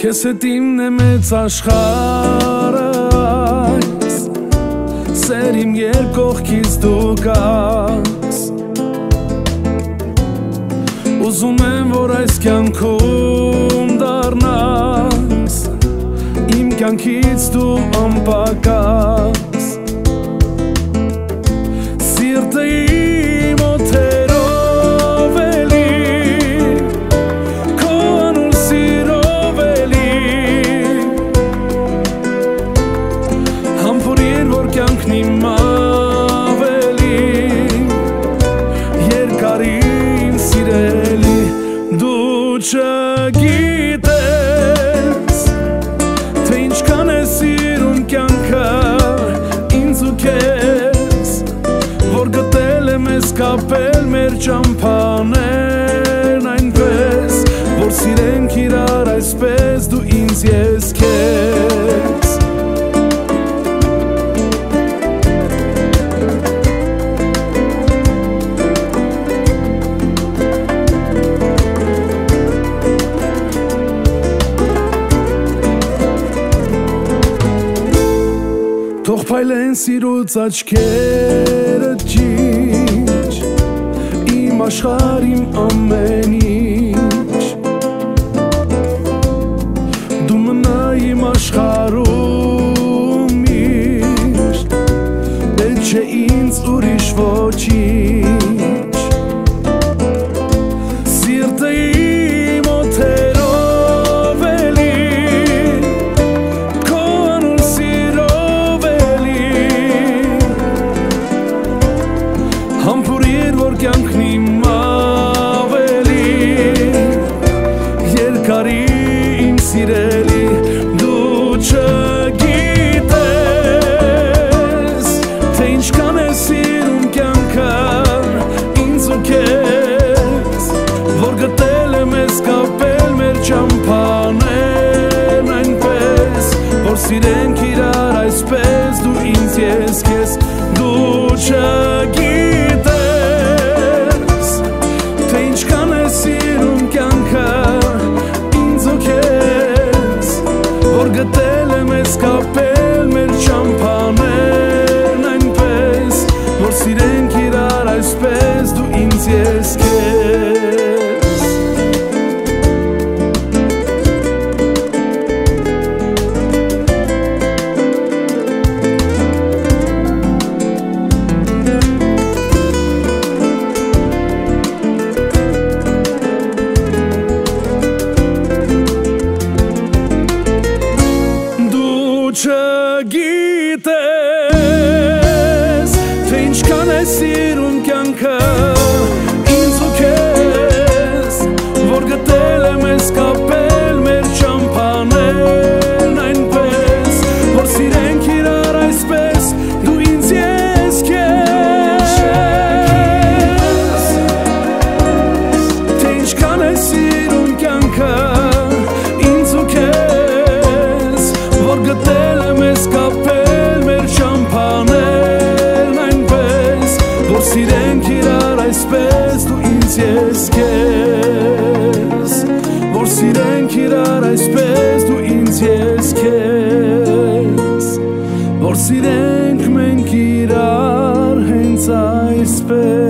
Քեզ հետ իմն է մեծ աշխարհը այս, սեր իմ երկողքից դու կաս, ուզում եմ որ այս կյանքում դառնաս, իմ կյանքից դու անպակաս, սիրտը իմ օթերով էլի, քո անուն սիրով էլի, համբուրիր որ կյանքն իմ ավելի, երկար իմ սիրելի, դու չգիտես, թե ինչքան է սիրում կյանքը ինձ ու քեզ, որ գտել եմ ես կապել մեր ճամփաներն այնպես, որ սիրենք իրար այսպես դու ինձ ես քեզ, թող փայլեն սիրուց աչքերը ճիչ, իմ աշխարհ իմ ամեն ինչ, դու մնա իմ աշխարհում միշտ, պետք չէ ինձ ուրիշ ոչինչ, սիրտը իմ օթերով էլի, քո անուն սիրով համբուրիր որ կյանքն իմ ավելի, երկար իմ սիրելի, դու չգիտես, թե ինչքան է սիրում կյանքը ինձ ու քեզ, որ գտել եմ ես կապել մեր ճամփաներն այնպես, որ սիրենք իրար այսպես դու ինձ ես քեզ, դու չգիտես, թե ինչքան է սիրում կյանքը ինձ ու քեզ, որ գտել եմ ես կապել մեր ճամփաներն այնպես, որ սիրենք իրար այսպես դու ինձ ես քեզ, չգիտես, թե ինչքան է սիրում կյանքը ինձ ու քեզ, որ գտել եմ ես կապել մեր ճամփաներն այնպես, որ սիրենք իրար այսպես դու ինձ ես քեզ, թե ինչքան է սիրում կյանքը ինձ ու քեզ, որ գտել եմ ես կապել մեր ճամփաներն այնպես, որ սիրենք իրար այսպես դու ինձ ես քեզ, որ սիրենք իրար այսպես դու ինձ ես քեզ, որ սիրենք մենք իրար հենց այսպես